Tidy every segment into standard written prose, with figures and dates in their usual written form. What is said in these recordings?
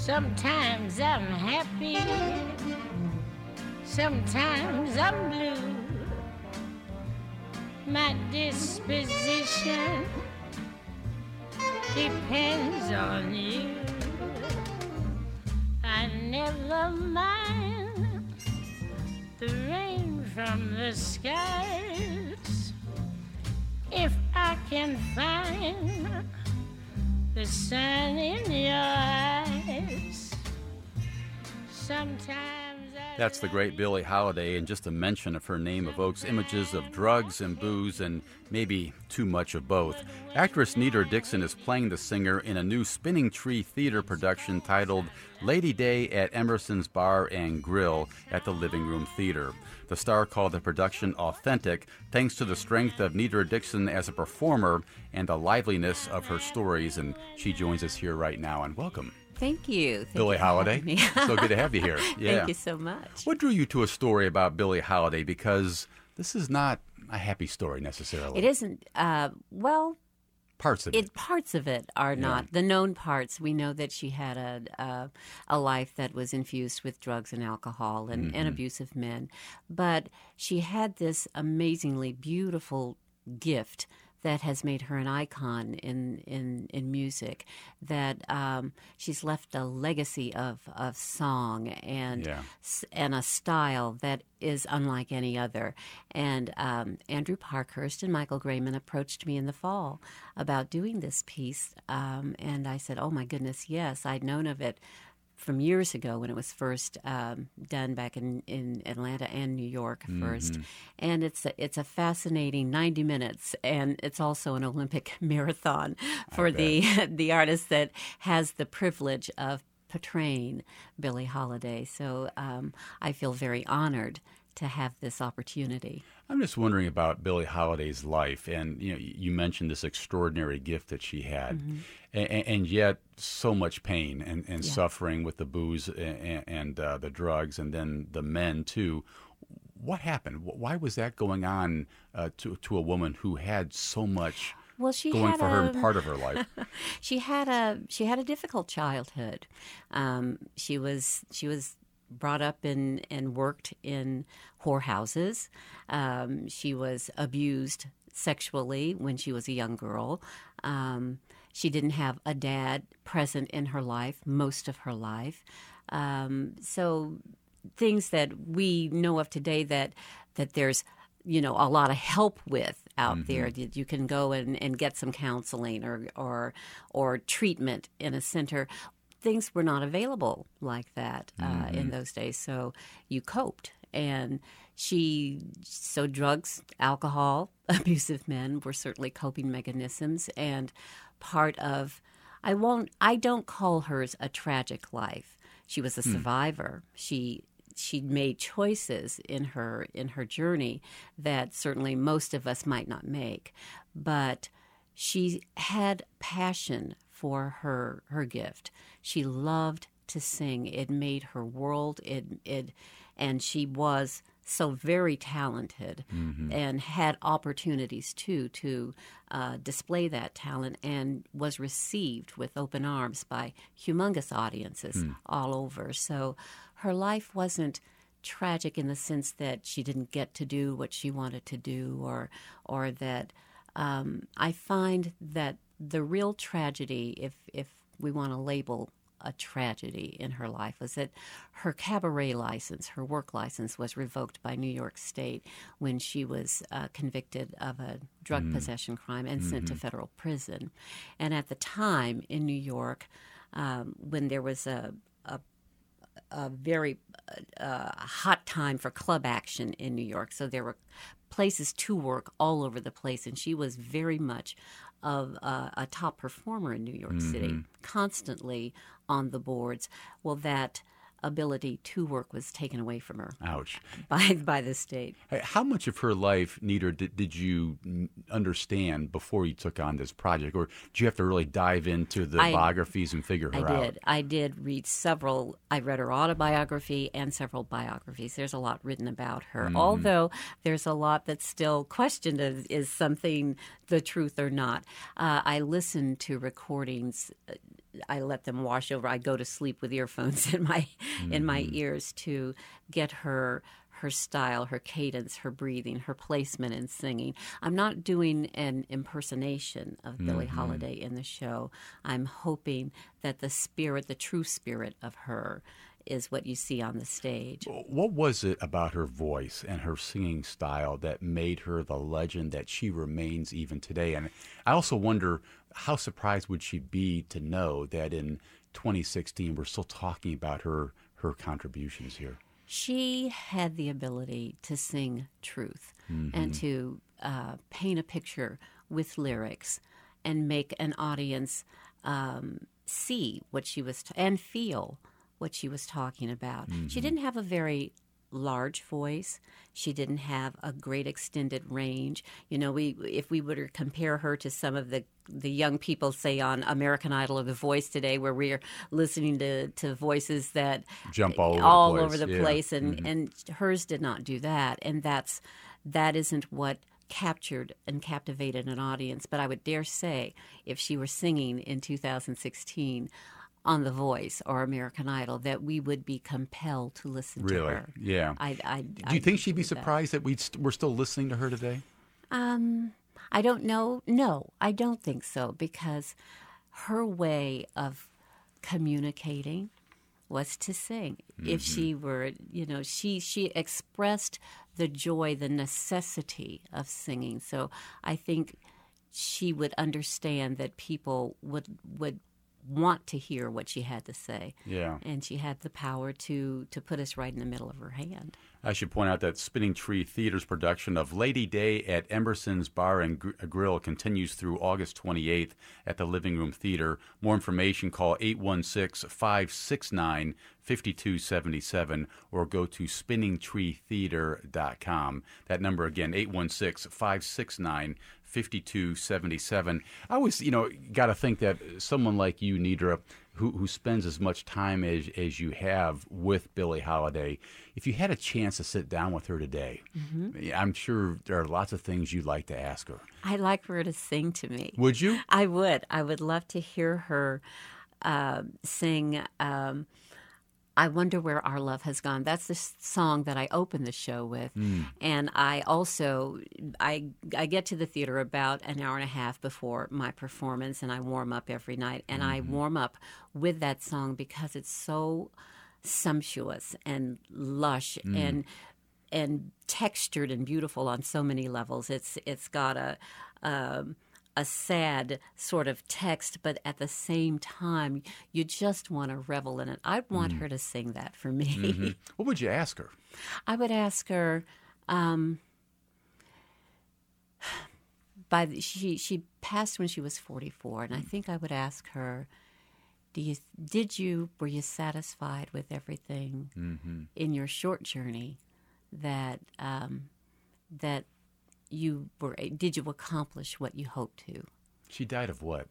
Sometimes I'm happy, sometimes I'm blue. My disposition depends on you. I never mind the rain from the skies if I can find the sun in your eyes. Sometimes That's the great Billie Holiday, and just a mention of her name evokes images of drugs and booze and maybe too much of both. Actress Nita Dixon is playing the singer in a new Spinning Tree Theater production titled Lady Day at Emerson's Bar and Grill at the Living Room Theater. The star called the production authentic thanks to the strength of Nita Dixon as a performer and the liveliness of her stories, and she joins us here right now, and welcome. Thank you. Billie Holiday. So good to have you here. Yeah. Thank you so much. What drew you to a story about Billie Holiday? Because this is not a happy story necessarily. It isn't. Well, parts of it. Parts of it are not. The known parts, we know that she had a life that was infused with drugs and alcohol and abusive men. But she had this amazingly beautiful gift that has made her an icon in music, that she's left a legacy of song and a style that is unlike any other. And Andrew Parkhurst and Michael Grayman approached me in the fall about doing this piece, and I said, oh my goodness, yes, I'd known of it from years ago when it was first done back in Atlanta and New York first. And it's a fascinating 90 minutes, and it's also an Olympic marathon for the artist that has the privilege of portraying Billie Holiday. So I feel very honored to have this opportunity. I'm just wondering about Billie Holiday's life, and you mentioned this extraordinary gift that she had, and yet so much pain and suffering with the booze and the drugs, and then the men too. What happened? Why was that going on to a woman who had so much going for her in part of her life? She had a difficult childhood. She was brought up and worked in whorehouses. She was abused sexually when she was a young girl. She didn't have a dad present in her life most of her life. So things that we know of today that there's a lot of help with out there. You can go and get some counseling or treatment in a center. Things were not available like that in those days, so you coped. And so drugs, alcohol, abusive men were certainly coping mechanisms, and part of, I don't call hers a tragic life. She was a survivor. She made choices in her journey that certainly most of us might not make, but she had passion for her gift. She loved to sing. It made her world. And she was so very talented and had opportunities too to display that talent, and was received with open arms by humongous audiences all over. So her life wasn't tragic in the sense that she didn't get to do what she wanted to do, or that I find that the real tragedy, if we want to label a tragedy in her life, was that her cabaret license, her work license, was revoked by New York State when she was convicted of a drug possession crime and sent to federal prison. And at the time in New York, when there was a very hot time for club action in New York, so there were places to work all over the place, and she was very much of a top performer in New York City, constantly on the boards. Well, that ability to work was taken away from her. Ouch. By the state. How much of her life, Nita, did you understand before you took on this project? Or did you have to really dive into the biographies and figure her out? I did read several. I read her autobiography and several biographies. There's a lot written about her, although there's a lot that's still questioned is something the truth or not. I listened to recordings I let them wash over. I go to sleep with earphones in my ears to get her style, her cadence, her breathing, her placement in singing. I'm not doing an impersonation of Billie Holiday in the show. I'm hoping that the true spirit of her is what you see on the stage. What was it about her voice and her singing style that made her the legend that she remains even today? And I also wonder, how surprised would she be to know that in 2016 we're still talking about her contributions here? She had the ability to sing truth and to paint a picture with lyrics and make an audience see what she was and feel what she was talking about. She didn't have a very large voice. She didn't have a great extended range. You know, if we were to compare her to some of the young people, say, on American Idol or The Voice today, where we're listening to voices that jump all over the place, and hers did not do that. And that isn't what captured and captivated an audience. But I would dare say, if she were singing in 2016 on The Voice or American Idol, that we would be compelled to listen to her. Yeah. Do you think she'd be surprised that we're still listening to her today? I don't know. No, I don't think so, because her way of communicating was to sing. If she were, she expressed the joy, the necessity of singing. So I think she would understand that people would want to hear what she had to say. Yeah. And she had the power to put us right in the middle of her hand. I should point out that Spinning Tree Theater's production of Lady Day at Emerson's Bar and Grill continues through August 28th at the Living Room Theater. More information, call 816-569-5277 or go to spinningtreetheater.com. That number again, 816-569-5277. I always, got to think that someone like you, Nedra, who spends as much time as you have with Billie Holiday, if you had a chance to sit down with her today, I'm sure there are lots of things you'd like to ask her. I'd like for her to sing to me. Would you? I would. I would love to hear her sing I Wonder Where Our Love Has Gone. That's the song that I open the show with. And I also, I get to the theater about an hour and a half before my performance, and I warm up every night. And I warm up with that song because it's so sumptuous and lush and textured and beautiful on so many levels. It's got a sad sort of text, but at the same time, you just want to revel in it. I'd want her to sing that for me. What would you ask her? I would ask her, she passed when she was 44, and I think I would ask her, were you satisfied with everything in your short journey that did you accomplish what you hoped to? She died of what?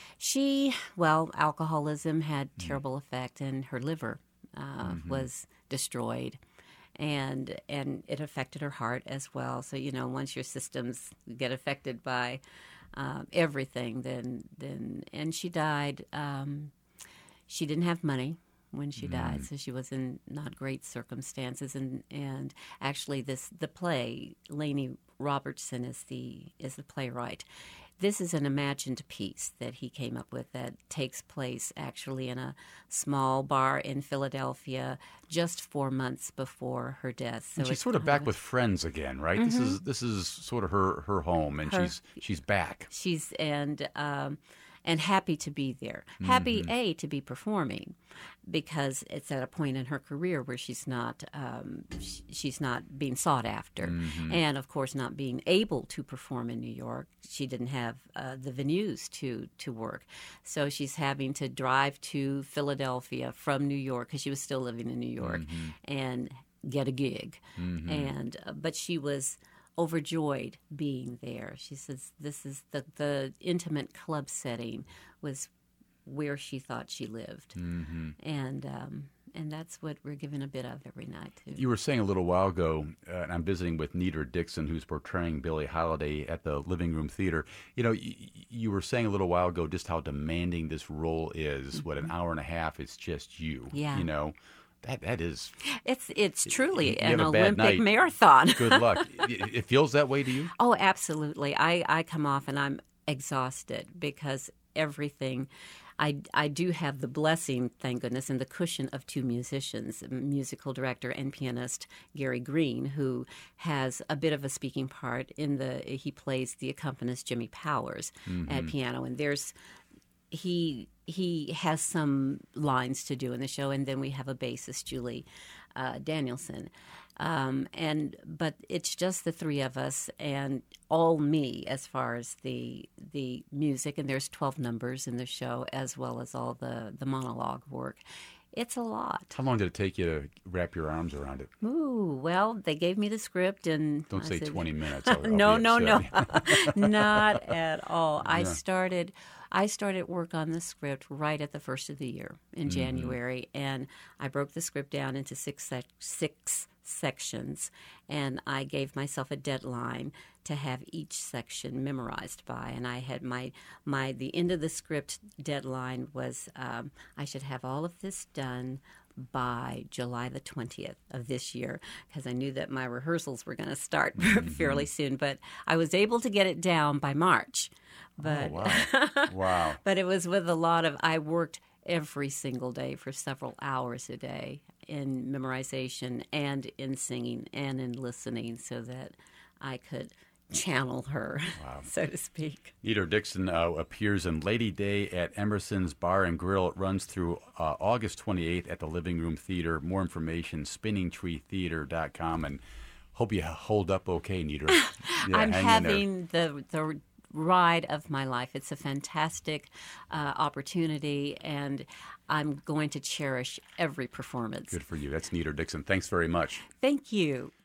Alcoholism had terrible effect, and her liver was destroyed, and it affected her heart as well. So, once your systems get affected by everything, then she died. She didn't have money when she died, so she was in not great circumstances. And actually, the play, Laney Robertson is the playwright. This is an imagined piece that he came up with that takes place actually in a small bar in Philadelphia just 4 months before her death. So and she's sort of back with friends again, right? This is sort of her home, and she's back. She's and happy to be there. Happy, to be performing, because it's at a point in her career where she's not being sought after, and of course not being able to perform in New York. She didn't have the venues to work, so she's having to drive to Philadelphia from New York, because she was still living in New York, and get a gig. But she was overjoyed being there. She says this is the intimate club setting was where she thought she lived, and and that's what we're giving a bit of every night too. You were saying a little while ago, and I'm visiting with Nita Dixon, who's portraying Billie Holiday at the Living Room Theater. You know, you were saying a little while ago just how demanding this role is. Mm-hmm. What, an hour and a half? It's just you. Yeah. You know, that is. It's truly an Olympic Olympic marathon. Good luck. It feels that way to you? Oh, absolutely. I come off and I'm exhausted because everything. I do have the blessing, thank goodness, and the cushion of two musicians, musical director and pianist Gary Green, who has a bit of a speaking part he plays the accompanist Jimmy Powers at piano, and he has some lines to do in the show, and then we have a bassist, Julie Danielson. But it's just the three of us and all me as far as the music, and there's 12 numbers in the show as well as all the monologue work. It's a lot. How long did it take you to wrap your arms around it? Ooh, well, they gave me the script and... Don't say 20 minutes. No. Not at all. Yeah. I started work on the script right at the first of the year in January, and I broke the script down into six sections, and I gave myself a deadline to have each section memorized by. And I had the end of the script deadline was I should have all of this done by July the 20th of this year, because I knew that my rehearsals were going to start fairly soon. But I was able to get it down by March. But, Wow. But it was with I worked every single day for several hours a day in memorization and in singing and in listening so that I could channel her, so to speak. Nita Dixon appears in Lady Day at Emerson's Bar and Grill. It runs through August 28th at the Living Room Theater. More information, spinningtreetheater.com. And hope you hold up okay, Nita. Yeah, I'm having the ride of my life. It's a fantastic opportunity, and I'm going to cherish every performance. Good for you. That's Nita Dixon. Thanks very much. Thank you.